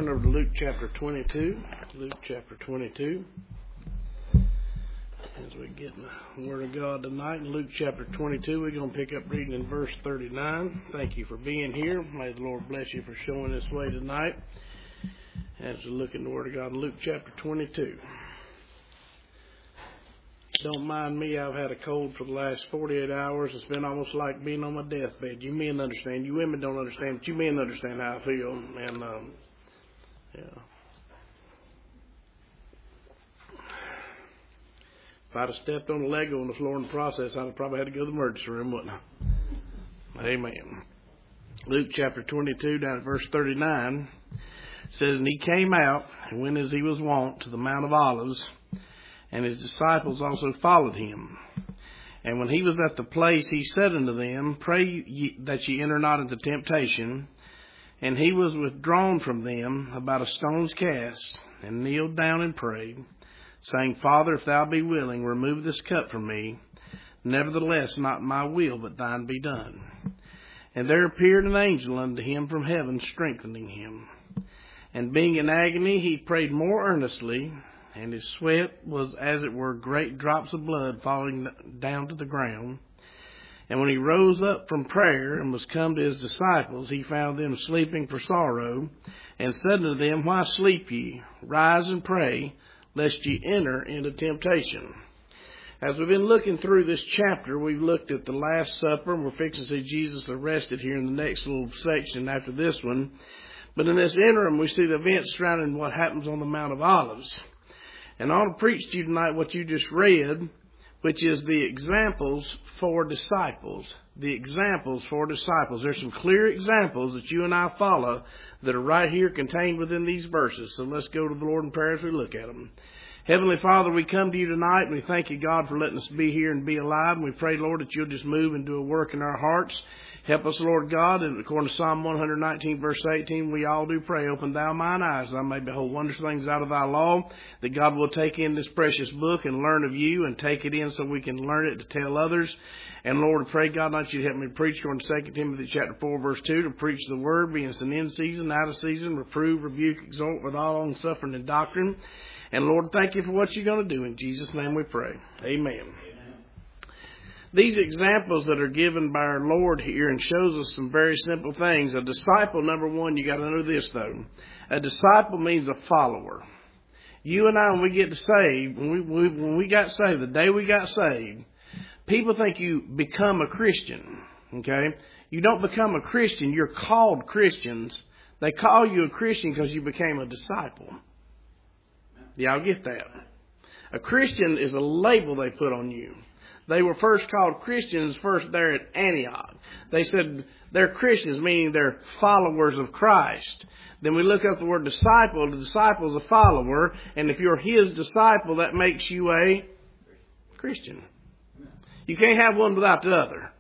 Turn over to Luke chapter 22. Luke chapter 22. As we get in the Word of God tonight, in Luke chapter 22, we're going to pick up reading in verse 39. Thank you for being here. May the Lord bless you for showing this way tonight. As we look in the Word of God in Luke chapter 22. Don't mind me, I've had a cold for the last 48 hours. It's been almost like being on my deathbed. You men understand. You women don't understand, but you men understand how I feel. And, yeah. If I'd have stepped on a Lego on the floor in the process, I'd have probably had to go to the emergency room, wouldn't I? Amen. Luke chapter 22, down at verse 39, says, "And he came out, and went as he was wont to the Mount of Olives, and his disciples also followed him. And when he was at the place, he said unto them, Pray ye that ye enter not into temptation. And he was withdrawn from them about a stone's cast, and kneeled down and prayed, saying, Father, if thou be willing, remove this cup from me. Nevertheless, not my will, but thine be done. And there appeared an angel unto him from heaven, strengthening him. And being in agony, he prayed more earnestly, and his sweat was, as it were, great drops of blood falling down to the ground. And when he rose up from prayer and was come to his disciples, he found them sleeping for sorrow, and said unto them, Why sleep ye? Rise and pray, lest ye enter into temptation." As we've been looking through this chapter, we've looked at the Last Supper, and we're fixing to see Jesus arrested here in the next little section after this one. But in this interim, we see the events surrounding what happens on the Mount of Olives. And I want to preach to you tonight what you just read, which is the examples for disciples. The examples for disciples. There's some clear examples that you and I follow that are right here contained within these verses. So let's go to the Lord in prayer as we look at them. Heavenly Father, we come to you tonight and we thank you, God, for letting us be here and be alive. And we pray, Lord, that you'll just move and do a work in our hearts. Help us, Lord God, and according to Psalm 119, verse 18, we all do pray, open thou mine eyes, that I may behold wondrous things out of thy law, that God will take in this precious book and learn of you and take it in so we can learn it to tell others. And Lord, I pray, God, not you to help me preach according to 2 Timothy chapter 4, verse 2, to preach the word, being it's an in season, out of season, reprove, rebuke, exhort with all long suffering and doctrine. And Lord, thank you for what you're going to do. In Jesus' name we pray. Amen. These examples that are given by our Lord here and shows us some very simple things. A disciple, number one, you got to know this though. A disciple means a follower. You and I, when we get saved, when we got saved, the day we got saved, people think you become a Christian. Okay? You don't become a Christian. You're called Christians. They call you a Christian because you became a disciple. Y'all get that? A Christian is a label they put on you. They were first called Christians first there at Antioch. They said they're Christians, meaning they're followers of Christ. Then we look up the word disciple. The disciple is a follower. And if you're his disciple, that makes you a Christian. You can't have one without the other.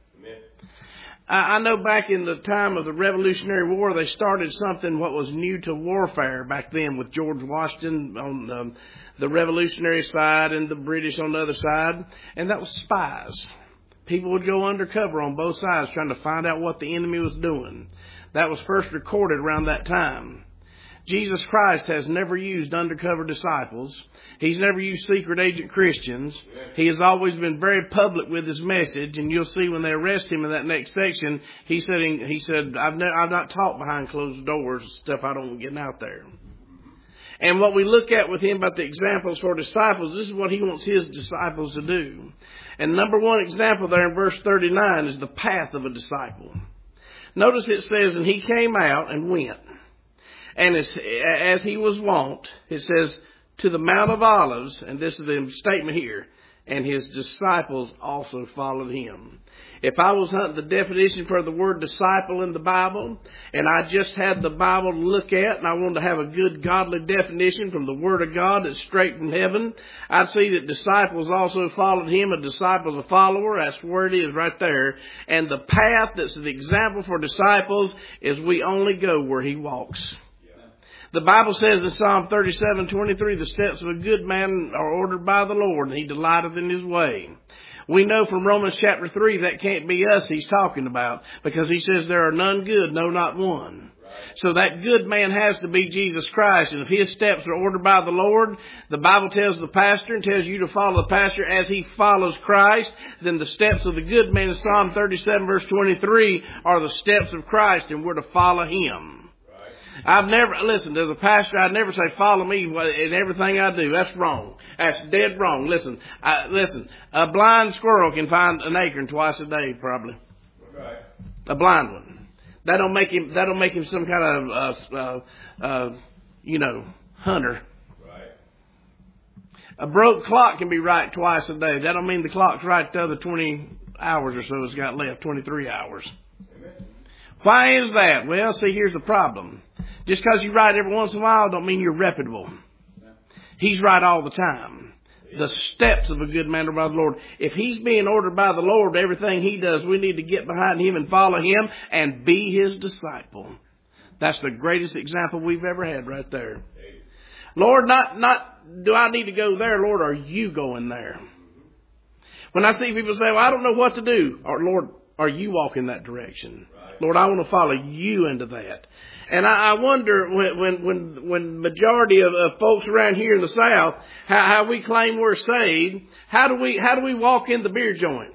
I know back in the time of the Revolutionary War, they started something what was new to warfare back then with George Washington on the Revolutionary side and the British on the other side. And that was spies. People would go undercover on both sides trying to find out what the enemy was doing. That was first recorded around that time. Jesus Christ has never used undercover disciples. He's never used secret agent Christians. He has always been very public with his message. And you'll see when they arrest him in that next section, he said, I've not taught behind closed doors, stuff I don't want getting out there. And what we look at with him about the examples for disciples, this is what he wants his disciples to do. And number one example there in verse 39 is the path of a disciple. Notice it says, and he came out and went. And as he was wont, it says, to the Mount of Olives, and this is the statement here, and his disciples also followed him. If I was hunting the definition for the word disciple in the Bible, and I just had the Bible to look at, and I wanted to have a good godly definition from the Word of God that's straight from heaven, I'd see that disciples also followed him. A disciple is a follower. That's where it is right there. And the path that's the example for disciples is we only go where he walks. The Bible says in Psalm 37:23, the steps of a good man are ordered by the Lord, and he delighteth in his way. We know from Romans chapter 3 that can't be us he's talking about, because he says there are none good, no, not one. So that good man has to be Jesus Christ. And if his steps are ordered by the Lord, the Bible tells the pastor and tells you to follow the pastor as he follows Christ, then the steps of the good man in Psalm 37 verse 23 are the steps of Christ, and we're to follow him. I've never, listen, as a pastor, I'd never say, follow me in everything I do. That's wrong. That's dead wrong. Listen, a blind squirrel can find an acorn twice a day, probably. Right. A blind one. That don't make him some kind of, hunter. Right. A broke clock can be right twice a day. That don't mean the clock's right the other 20 hours or so it's got left, 23 hours. Amen. Why is that? Well, see, here's the problem. Just because you right every once in a while don't mean you're reputable. He's right all the time. The steps of a good man are by the Lord. If he's being ordered by the Lord, everything he does, we need to get behind him and follow him and be his disciple. That's the greatest example we've ever had right there. Lord, not do I need to go there, Lord, are you going there? When I see people say, well, I don't know what to do, or Lord, are you walking that direction? Lord, I want to follow you into that. And I wonder when majority of folks around here in the South, how we claim we're saved, how do we walk in the beer joint?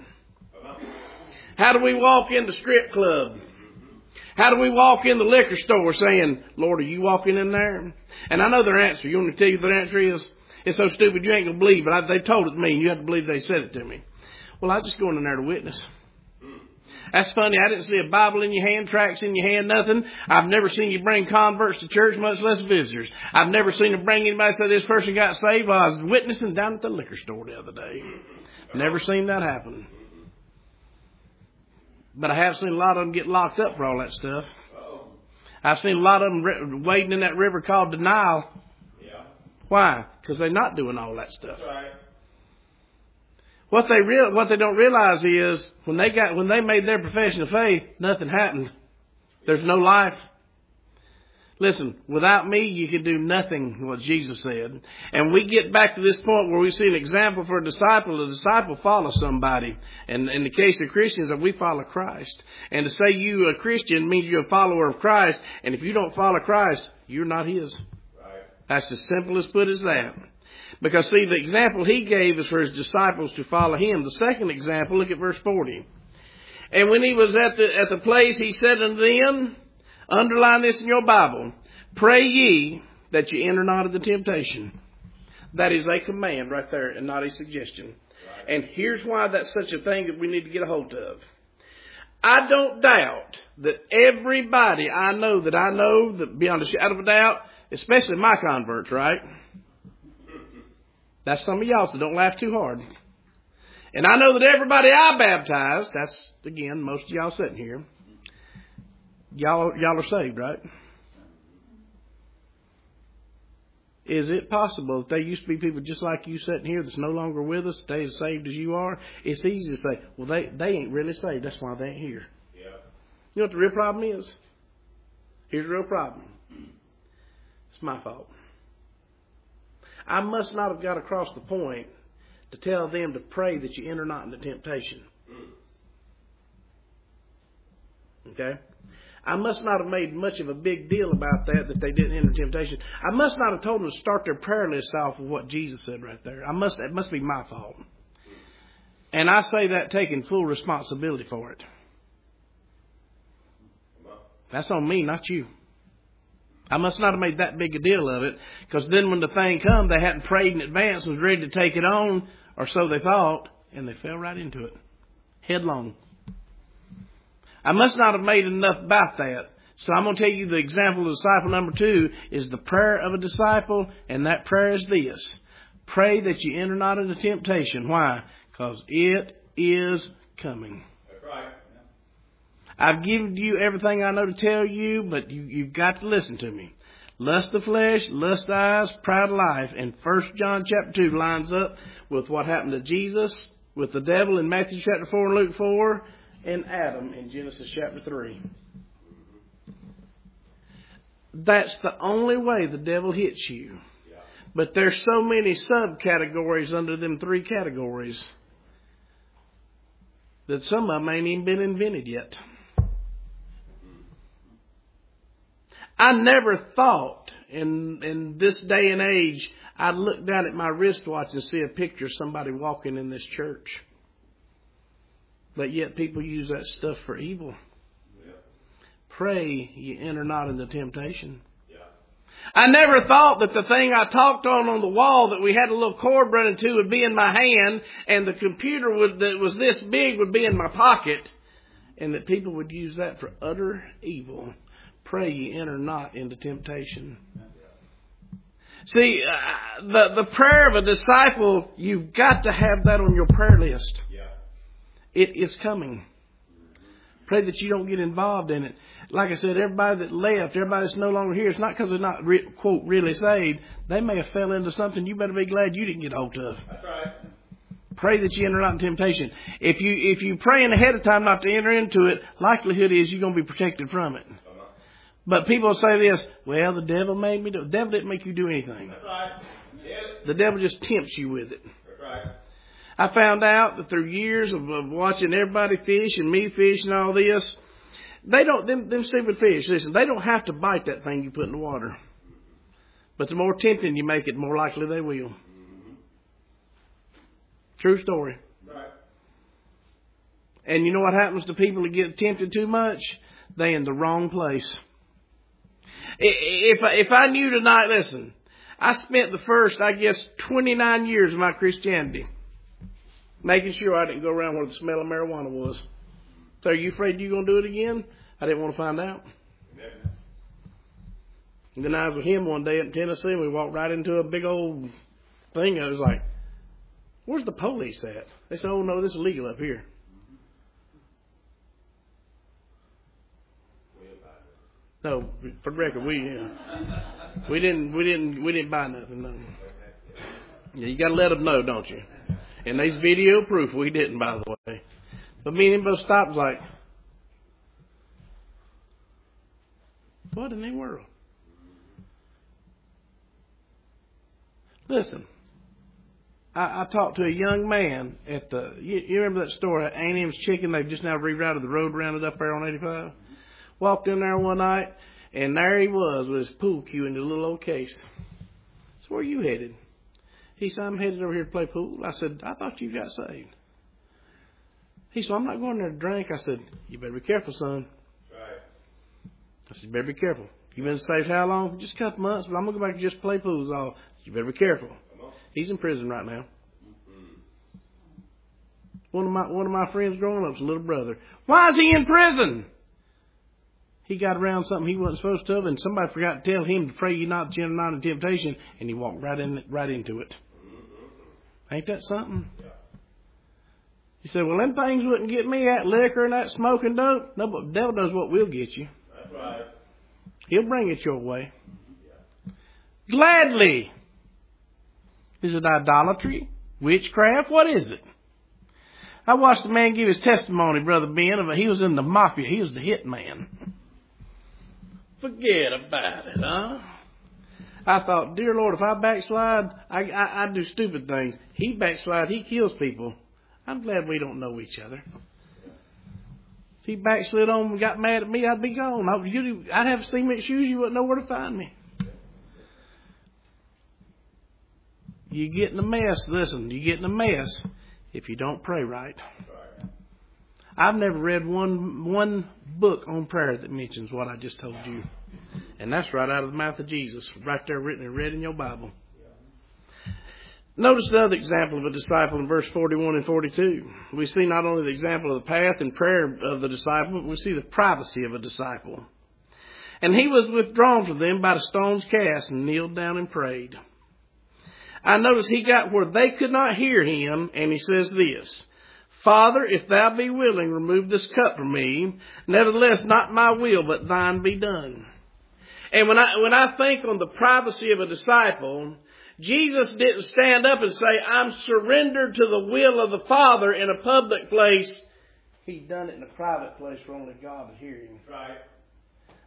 How do we walk in the strip club? How do we walk in the liquor store saying, Lord, are you walking in there? And I know their answer. You want me to tell you what their answer is? It's so stupid you ain't going to believe it. They told it to me and you have to believe they said it to me. Well, I just going in there to witness. That's funny. I didn't see a Bible in your hand, tracts in your hand, nothing. I've never seen you bring converts to church, much less visitors. I've never seen you bring anybody say this person got saved while I was witnessing down at the liquor store the other day. Never seen that happen. But I have seen a lot of them get locked up for all that stuff. I've seen a lot of them wading in that river called denial. Why? Because they're not doing all that stuff. What they don't realize is when they made their profession of faith, nothing happened. There's no life. Listen, without me, you can do nothing, what Jesus said. And we get back to this point where we see an example for a disciple. The disciple follows somebody. And in the case of Christians, we follow Christ. And to say you a Christian means you're a follower of Christ. And if you don't follow Christ, you're not his. Right. That's as simple as put as that. Because, see, the example he gave is for his disciples to follow him. The second example, look at verse 40. And when he was at the place, he said unto them, underline this in your Bible, pray ye that you enter not into temptation. That is a command right there and not a suggestion. Right. And here's why that's such a thing that we need to get a hold of. I don't doubt that everybody I know that beyond a shadow of a doubt, especially my converts, right? That's some of y'all, so don't laugh too hard. And I know that everybody I baptized, that's, again, most of y'all sitting here, y'all are saved, right? Is it possible that there used to be people just like you sitting here that's no longer with us, they as saved as you are? It's easy to say, well, they ain't really saved. That's why they ain't here. Yeah. You know what the real problem is? Here's the real problem. It's my fault. I must not have got across the point to tell them to pray that you enter not into temptation. Okay? I must not have made much of a big deal about that they didn't enter temptation. I must not have told them to start their prayer list off with what Jesus said right there. It must be my fault. And I say that taking full responsibility for it. That's on me, not you. I must not have made that big a deal of it, because then when the thing come, they hadn't prayed in advance and was ready to take it on, or so they thought, and they fell right into it. Headlong. I must not have made enough about that. So I'm going to tell you the example of disciple number 2 is the prayer of a disciple, and that prayer is this. Pray that you enter not into temptation. Why? Because it is coming. That's right. I've given you everything I know to tell you, but you've got to listen to me. Lust of flesh, lust of eyes, pride of life. And 1 John chapter 2 lines up with what happened to Jesus, with the devil in Matthew chapter 4 and Luke 4, and Adam in Genesis chapter 3. That's the only way the devil hits you. But there's so many subcategories under them 3 categories that some of them ain't even been invented yet. I never thought in this day and age I'd look down at my wristwatch and see a picture of somebody walking in this church. But yet people use that stuff for evil. Yeah. Pray ye enter not into temptation. Yeah. I never thought that the thing I talked on the wall that we had a little cord running to would be in my hand, and the computer that was this big would be in my pocket, and that people would use that for utter evil. Pray ye enter not into temptation. See, the prayer of a disciple, you've got to have that on your prayer list. Yeah. It is coming. Pray that you don't get involved in it. Like I said, everybody that left, everybody that's no longer here, it's not because they're not, quote, really saved. They may have fell into something you better be glad you didn't get hold of. That's right. Pray that you enter not in temptation. If you praying ahead of time not to enter into it, likelihood is you're going to be protected from it. But people say this, well, the devil made me do it. The devil didn't make you do anything. That's right. Yeah. The devil just tempts you with it. That's right. I found out that through years of watching everybody fish and me fish and all this, they don't, them stupid fish, listen, they don't have to bite that thing you put in the water. But the more tempting you make it, the more likely they will. Mm-hmm. True story. Right. And you know what happens to people that get tempted too much? They in the wrong place. If I knew tonight, listen, I spent the first, 29 years of my Christianity making sure I didn't go around where the smell of marijuana was. So are you afraid you're going to do it again? I didn't want to find out. And then I was with him one day in Tennessee, and we walked right into a big old thing. I was like, where's the police at? They said, oh, no, this is legal up here. No, for the record, we didn't buy nothing. No. Yeah, you got to let them know, don't you? And there's video proof we didn't, by the way. But me and him both stopped like, what in the world? Listen, I talked to a young man at you remember that store at A&M's Chicken? They've just now rerouted the road around it up there on 85. Walked in there one night, and there he was with his pool cue in the little old case. So where are you headed? He said, I'm headed over here to play pool. I said, I thought you got saved. He said, I'm not going there to drink. I said, you better be careful, son. Right. I said, you better be careful. You've been saved how long? Just a couple months, but I'm going to go back and just play pool. All. You better be careful. He's in prison right now. Mm-hmm. One of my friends growing up's little brother. Why is he in prison? He got around something he wasn't supposed to, and somebody forgot to tell him to pray you not to enter not in temptation, and he walked right into it. Ain't that something? He said, well, them things wouldn't get me, that liquor and that smoking dope. No, but the devil knows what will get you. That's right. He'll bring it your way. Gladly. Is it idolatry? Witchcraft? What is it? I watched a man give his testimony, Brother Ben. He was in the mafia. He was the hit man. Forget about it, huh? I thought, dear Lord, if I backslide, I do stupid things. He backslide, he kills people. I'm glad we don't know each other. If he backslid on and got mad at me, I'd be gone. I'd have cement shoes, you wouldn't know where to find me. You get in a mess, listen, you get in a mess if you don't pray right. I've never read one book on prayer that mentions what I just told you. And that's right out of the mouth of Jesus, right there written and read in your Bible. Notice the other example of a disciple in verse 41 and 42. We see not only the example of the path and prayer of the disciple, but we see the privacy of a disciple. And he was withdrawn from them by the stone's cast and kneeled down and prayed. I notice he got where they could not hear him, and he says this, Father, if thou be willing, remove this cup from me. Nevertheless, not my will, but thine be done. And when I think on the privacy of a disciple, Jesus didn't stand up and say, I'm surrendered to the will of the Father in a public place. He done it in a private place where only God would hear him. Right.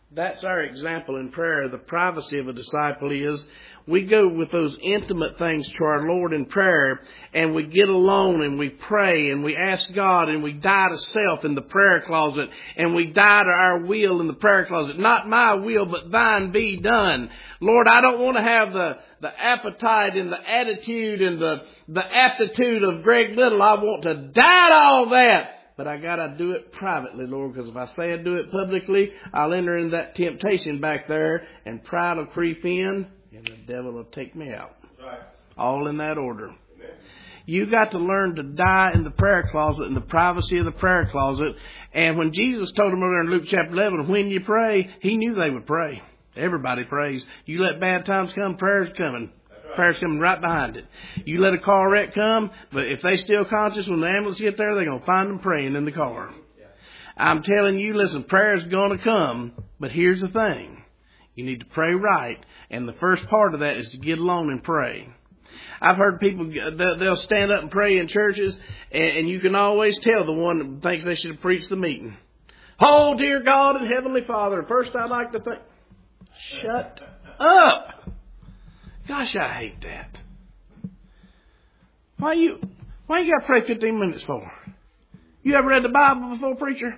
That's our example in prayer. The privacy of a disciple is we go with those intimate things to our Lord in prayer, and we get alone and we pray and we ask God, and we die to self in the prayer closet, and we die to our will in the prayer closet. Not my will, but thine be done. Lord, I don't want to have the appetite and the attitude and the aptitude of Greg Little. I want to die to all that. But I gotta do it privately, Lord, because if I say I do it publicly, I'll enter in that temptation back there, and pride will creep in, and the devil will take me out. Right. All in that order. Amen. You got to learn to die in the prayer closet, in the privacy of the prayer closet. And when Jesus told them over there in Luke chapter 11, when you pray, He knew they would pray. Everybody prays. You let bad times come, prayer's coming. Prayer's coming right behind it. You let a car wreck come, but if they still conscious when the ambulance get there, they're going to find them praying in the car. I'm telling you, listen, prayer's going to come, but here's the thing. You need to pray right, and the first part of that is to get alone and pray. I've heard people, they'll stand up and pray in churches, and you can always tell the one that thinks they should have preached the meeting. Oh, dear God and Heavenly Father, first I'd like to think, shut up. Gosh, I hate that. Why you got to pray 15 minutes for? You ever read the Bible before, preacher?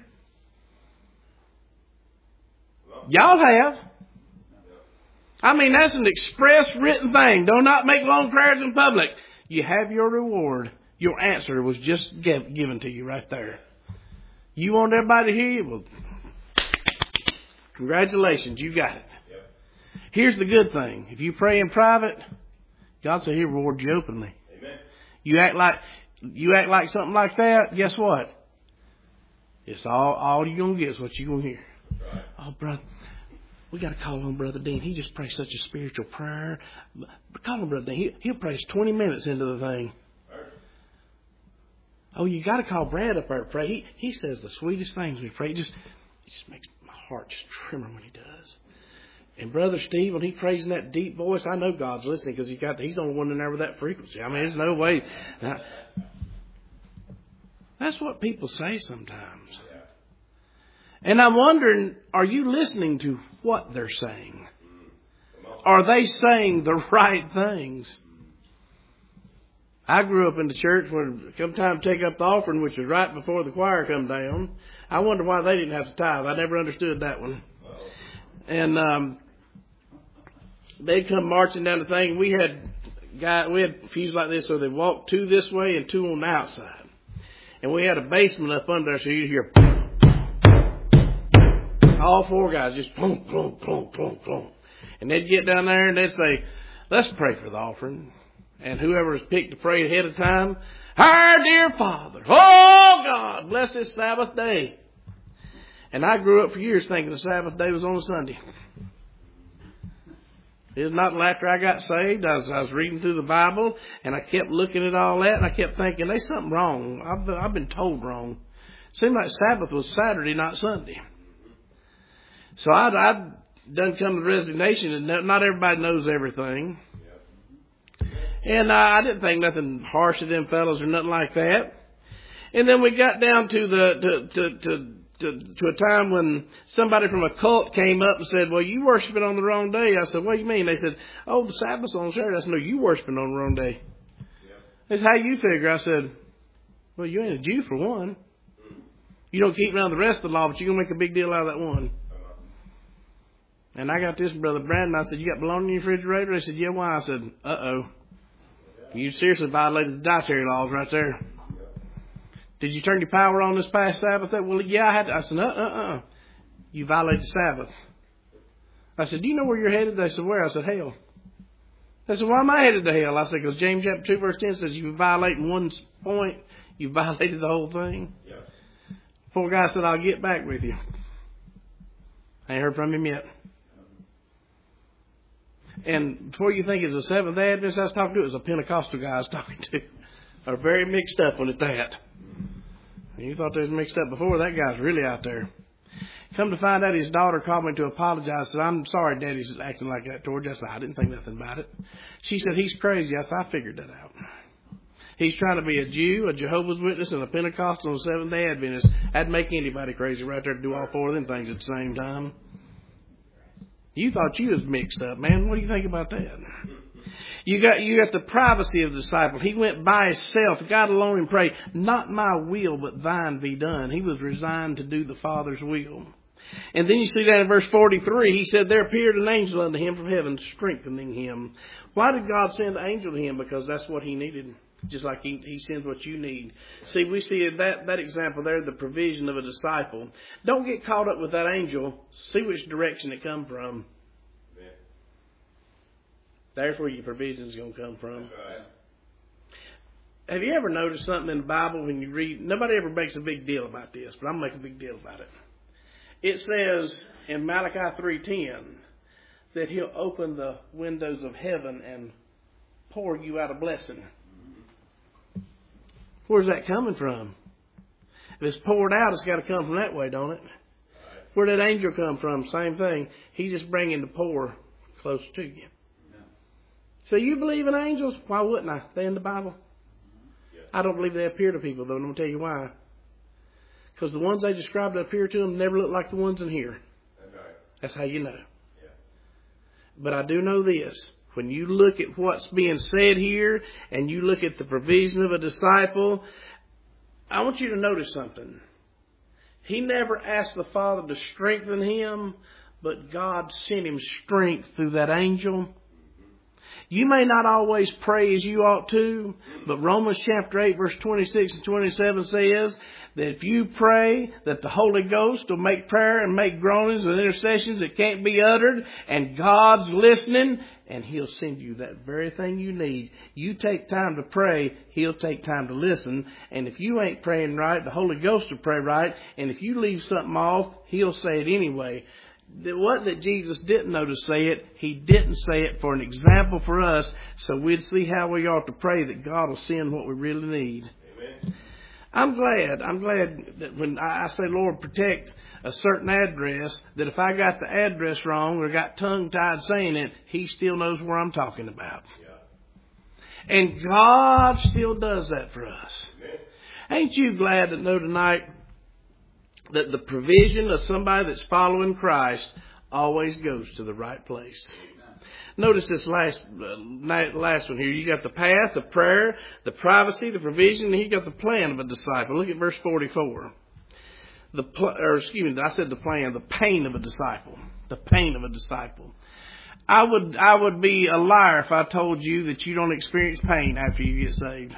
Y'all have. I mean, that's an express written thing. Do not make long prayers in public. You have your reward. Your answer was just given to you right there. You want everybody to hear you? Well, congratulations, you got it. Here's the good thing. If you pray in private, God said He'll reward you openly. Amen. You act like something like that, guess what? It's all you're going to get is what you're going to hear. Right. Oh, brother, we got to call on Brother Dean. He just prays such a spiritual prayer. But call on Brother Dean. He'll pray 20 minutes into the thing. Right. Oh, you got to call Brad up there to pray. He says the sweetest things when he prays. It just makes my heart just tremor when he does. And Brother Steve, when he prays in that deep voice, I know God's listening because he's the only one in there with that frequency. I mean, there's no way. Now, that's what people say sometimes. And I'm wondering, are you listening to what they're saying? Are they saying the right things? I grew up in the church where it come time to take up the offering, which was right before the choir come down. I wonder why they didn't have to tithe. I never understood that one. And they'd come marching down the thing. We had pews like this, so they walked two this way and two on the outside. And we had a basement up under there, so you'd hear all four guys just plump, plump, plump, plump, plump. And they'd get down there and they'd say, let's pray for the offering. And whoever was picked to pray ahead of time, our dear Father, oh God, bless this Sabbath day. And I grew up for years thinking the Sabbath day was on a Sunday. It's not until after I got saved, I was reading through the Bible, and I kept looking at all that, and I kept thinking, there's something wrong. I've been told wrong. It seemed like Sabbath was Saturday, not Sunday. So I'd done come to the resignation, and not everybody knows everything. And I didn't think nothing harsh of them fellows or nothing like that. And then we got down to to a time when somebody from a cult came up and said, well, you worshiping on the wrong day. I said, what do you mean? They said, oh, the Sabbath's on Saturday. I said, no, you worshiping on the wrong day. They said, how you figure? I said, well, you ain't a Jew for one. You don't keep around the rest of the law, but you're going to make a big deal out of that one. And I got this, Brother Brandon. I said, you got bologna in your refrigerator? They said, yeah, why? I said, uh-oh. You seriously violated the dietary laws right there. Did you turn your power on this past Sabbath? Well, yeah, I had to. I said, You violated the Sabbath. I said, do you know where you're headed? They said, where? I said, hell. They said, why am I headed to hell? I said, because James chapter 2 verse 10 says you violate one point, you violated the whole thing. Yeah. Poor guy said, I'll get back with you. I ain't heard from him yet. And before you think it's a Seventh-day Adventist I was talking to, it was a Pentecostal guy I was talking to. They're very mixed up on it, that. You thought they was mixed up before. That guy's really out there. Come to find out, his daughter called me to apologize. Said, I'm sorry Daddy's acting like that toward you. I said, I didn't think nothing about it. She said, he's crazy. I said, I figured that out. He's trying to be a Jew, a Jehovah's Witness, and a Pentecostal and a Seventh-day Adventist. That'd make anybody crazy right there to do all four of them things at the same time. You thought you was mixed up, man. What do you think about that? You got the privacy of the disciple. He went by himself, got alone and prayed, not my will, but thine be done. He was resigned to do the Father's will. And then you see that in verse 43, he said, there appeared an angel unto him from heaven, strengthening him. Why did God send an angel to him? Because that's what he needed. Just like he sends what you need. See, we see that example there, the provision of a disciple. Don't get caught up with that angel. See which direction it come from. Yeah. There's where your provision is going to come from. Right. Have you ever noticed something in the Bible when you read? Nobody ever makes a big deal about this, but I'm going to make a big deal about it. It says in Malachi 3:10 that he'll open the windows of heaven and pour you out a blessing. Where's that coming from? If it's poured out, it's got to come from that way, don't it? Where did that angel come from? Same thing. He's just bringing the poor closer to you. So you believe in angels? Why wouldn't I? They're in the Bible. I don't believe they appear to people, though, and I'm going to tell you why. Because the ones they describe that appear to them never look like the ones in here. That's how you know. But I do know this. When you look at what's being said here and you look at the provision of a disciple, I want you to notice something. He never asked the Father to strengthen him, but God sent him strength through that angel. You may not always pray as you ought to, but Romans chapter 8 verse 26 and 27 says that if you pray, that the Holy Ghost will make prayer and make groanings and intercessions that can't be uttered, and God's listening, and He'll send you that very thing you need. You take time to pray, He'll take time to listen, and if you ain't praying right, the Holy Ghost will pray right, and if you leave something off, He'll say it anyway. It wasn't that Jesus didn't know to say it. He didn't say it for an example for us, so we'd see how we ought to pray that God will send what we really need. Amen. I'm glad that when I say, Lord, protect a certain address, that if I got the address wrong or got tongue-tied saying it, He still knows where I'm talking about. Yeah. And God still does that for us. Amen. Ain't you glad to know tonight that the provision of somebody that's following Christ always goes to the right place? Notice this last one here. You got the path, the prayer, the privacy, the provision, and you got the plan of a disciple. Look at verse 44. The pain of a disciple. The pain of a disciple. I would be a liar if I told you that you don't experience pain after you get saved.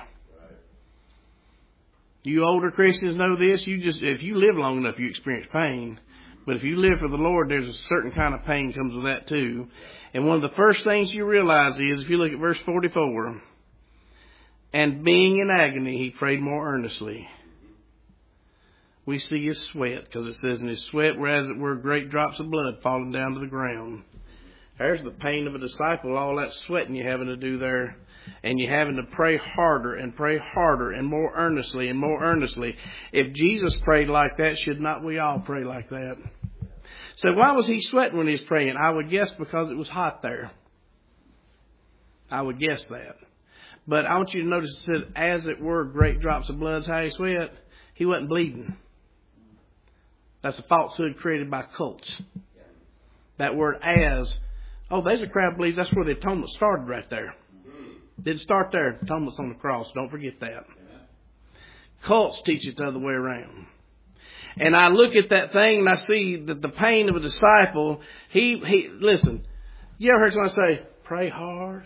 You older Christians know this. If you live long enough, you experience pain. But if you live for the Lord, there's a certain kind of pain comes with that too. And one of the first things you realize is, if you look at verse 44, and being in agony, he prayed more earnestly. We see his sweat, because it says in his sweat were as it were great drops of blood falling down to the ground. There's the pain of a disciple, all that sweating you're having to do there. And you're having to pray harder and more earnestly and more earnestly. If Jesus prayed like that, should not we all pray like that? So why was he sweating when he was praying? I would guess because it was hot there. I would guess that. But I want you to notice it said, as it were great drops of blood, how he sweat. He wasn't bleeding. That's a falsehood created by cults. That word as. Oh, there's a crowd believes that's where the atonement started right there. Didn't start there. Atonement's on the cross. Don't forget that. Cults teach it the other way around. And I look at that thing and I see that the pain of a disciple, he listen, you ever heard somebody say, pray hard?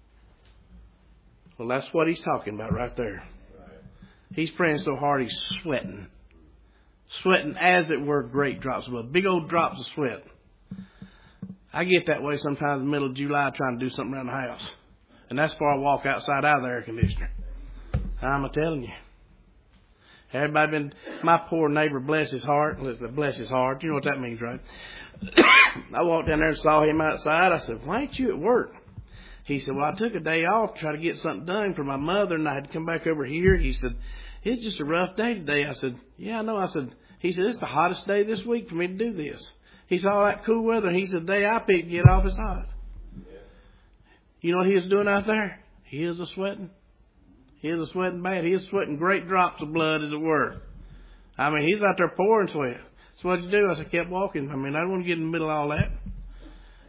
Well, that's what he's talking about right there. He's praying so hard he's sweating. Sweating as it were great drops of blood. Big old drops of sweat. I get that way sometimes in the middle of July trying to do something around the house. And that's before I walk outside out of the air conditioner. I'm telling you. Everybody been, my poor neighbor, bless his heart. Bless his heart. You know what that means, right? I walked down there and saw him outside. I said, why ain't you at work? He said, well, I took a day off to try to get something done for my mother, and I had to come back over here. He said, it's just a rough day today. I said, yeah, I know. He said, it's the hottest day this week for me to do this. He saw all that cool weather, and he said, the day I picked to get off is hot. You know what he was doing out there? He is a sweating. He is a sweating bad. He is sweating great drops of blood, as it were. I mean, he's out there pouring sweat. So what'd you do? I said, kept walking. I mean, I don't want to get in the middle of all that.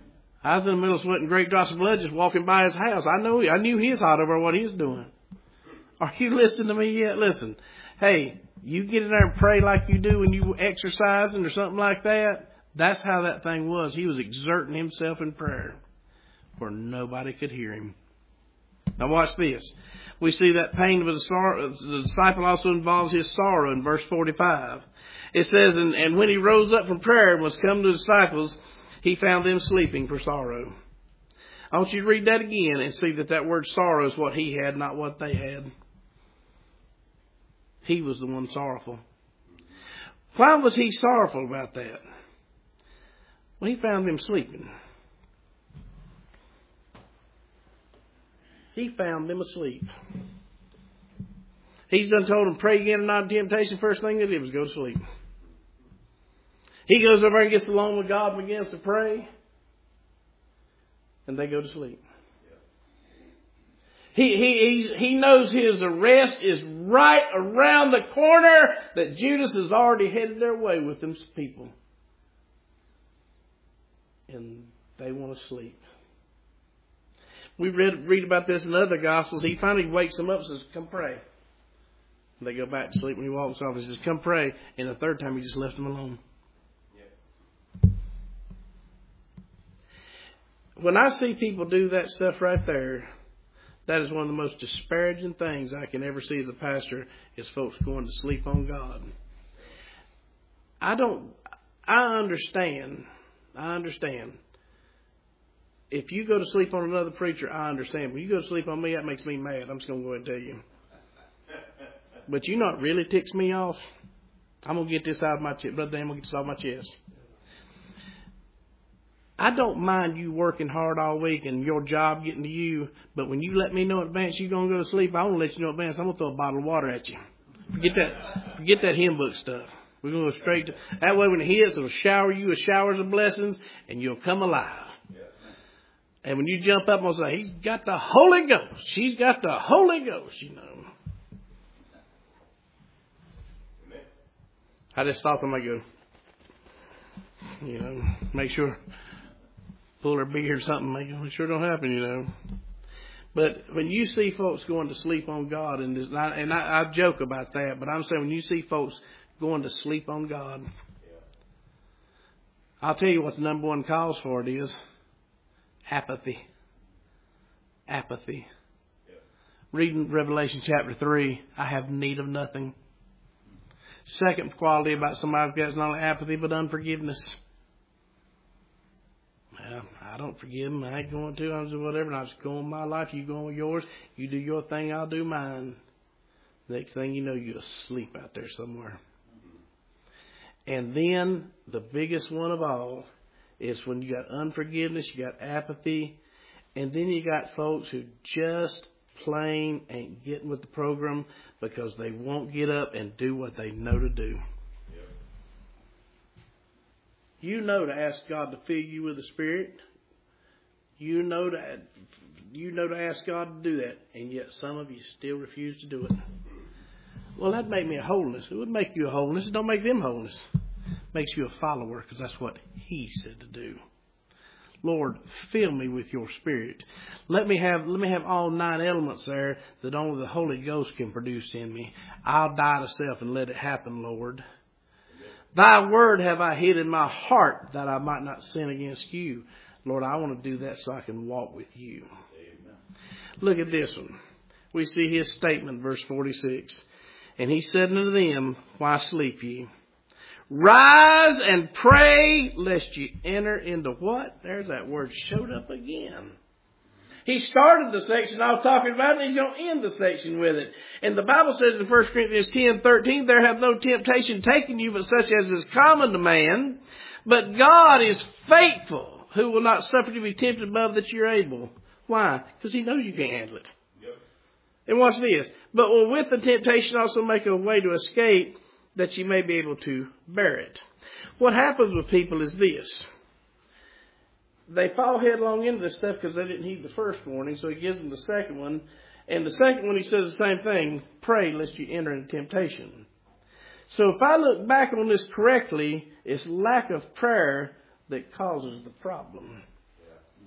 I was in the middle of sweating great drops of blood just walking by his house. I knew his heart over what he's doing. Are you listening to me yet? Listen, hey, you get in there and pray like you do when you exercising or something like that. That's how that thing was. He was exerting himself in prayer where nobody could hear him. Now watch this. We see that pain of the disciple also involves his sorrow in verse 45. It says, and when he rose up from prayer and was come to the disciples, he found them sleeping for sorrow. I want you to read that again and see that word sorrow is what he had, not what they had. He was the one sorrowful. Why was he sorrowful about that? Well, he found them sleeping. He found them asleep. He's done told them, pray again and not in temptation. First thing they did was go to sleep. He goes over and gets along with God and begins to pray. And they go to sleep. He knows his arrest is right around the corner, that Judas has already headed their way with them people. And they want to sleep. We read about this in other Gospels. He finally wakes them up and says, come pray. And they go back to sleep when he walks off. He says, come pray. And the third time he just left them alone. When I see people do that stuff right there, that is one of the most disparaging things I can ever see as a pastor, is folks going to sleep on God. I understand. If you go to sleep on another preacher, I understand. When you go to sleep on me, that makes me mad. I'm just going to go ahead and tell you. But you know what really ticks me off? I'm going to get this out of my chest. Brother Dan, I'm going to get this out of my chest. I don't mind you working hard all week and your job getting to you, but when you let me know in advance you're going to go to sleep, I want to let you know in advance I'm going to throw a bottle of water at you. Forget that hymn book stuff. We're going to go straight to... That way when it hits, it'll shower you with showers of blessings and you'll come alive. And when you jump up, I'm going to say, he's got the Holy Ghost. She's got the Holy Ghost, you know. I just thought somebody go, you know, make sure... pull her beard or something, make sure it don't happen, you know. But when you see folks going to sleep on God, and I joke about that, but I'm saying when you see folks going to sleep on God, I'll tell you what the number one cause for it is: apathy. Apathy. Reading Revelation chapter 3, I have need of nothing. Second quality about somebody who has not only apathy but unforgiveness. I don't forgive them. I ain't going to. I'm just whatever. And I just go on my life. You go on with yours. You do your thing. I'll do mine. Next thing you know, you're asleep out there somewhere. And then the biggest one of all is when you got unforgiveness, you got apathy, and then you got folks who just plain ain't getting with the program because they won't get up and do what they know to do. You know to ask God to fill you with the Spirit. You know to ask God to do that. And yet some of you still refuse to do it. Well, that'd make me a holiness. It would make you a holiness. It don't make them holiness. It makes you a follower because that's what He said to do. Lord, fill me with your Spirit. Let me have all 9 elements there that only the Holy Ghost can produce in me. I'll die to self and let it happen, Lord. Thy word have I hid in my heart that I might not sin against you. Lord, I want to do that so I can walk with you. Amen. Look at this one. We see his statement, verse 46. And he said unto them, why sleep ye? Rise and pray lest ye enter into what? There's that word showed up again. He started the section I was talking about, and he's going to end the section with it. And the Bible says in 1 Corinthians 10:13, there hath no temptation taken you, but such as is common to man. But God is faithful, who will not suffer you to be tempted above that you're able. Why? Because He knows you can't handle it. Yep. And watch this. But will with the temptation also make a way to escape, that you may be able to bear it. What happens with people is this. They fall headlong into this stuff because they didn't heed the first warning. So He gives them the second one. And the second one, He says the same thing. Pray lest you enter into temptation. So if I look back on this correctly, it's lack of prayer that causes the problem.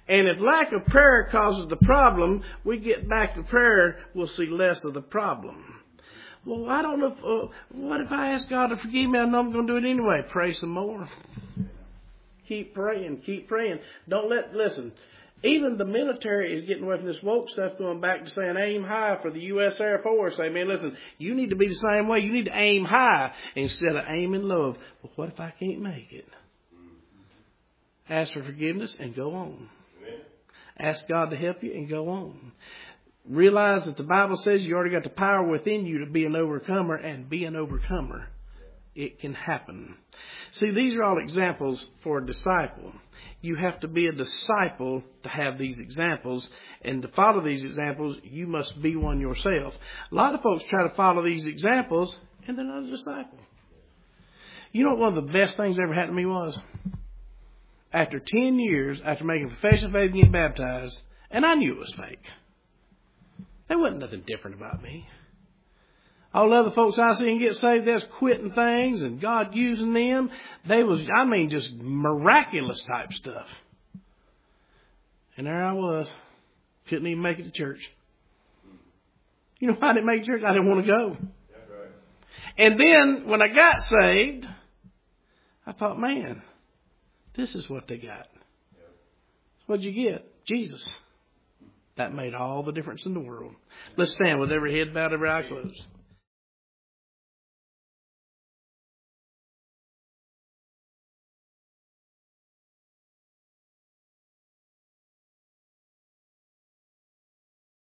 And if lack of prayer causes the problem, we get back to prayer, we'll see less of the problem. Well, I don't know if, what if I ask God to forgive me? I know I'm going to do it anyway. Pray some more. Keep praying. Keep praying. Listen, even the military is getting away from this woke stuff, going back to saying aim high for the U.S. Air Force. Say, man, listen, you need to be the same way. You need to aim high instead of aiming low. Well, what if I can't make it? Ask for forgiveness and go on. Ask God to help you and go on. Realize that the Bible says you already got the power within you to be an overcomer, and be an overcomer. It can happen. See, these are all examples for a disciple. You have to be a disciple to have these examples. And to follow these examples, you must be one yourself. A lot of folks try to follow these examples, and they're not a disciple. You know what one of the best things that ever happened to me was? After 10 years, after making a profession of faith and getting baptized, and I knew it was fake. There wasn't nothing different about me. All the other folks I see and get saved, they're quitting things and God using them. Just miraculous type stuff. And there I was. Couldn't even make it to church. You know why I didn't make church? I didn't want to go. That's right. And then when I got saved, I thought, man, this is what they got. What'd you get? Jesus. That made all the difference in the world. Let's stand with every head bowed, every eye closed.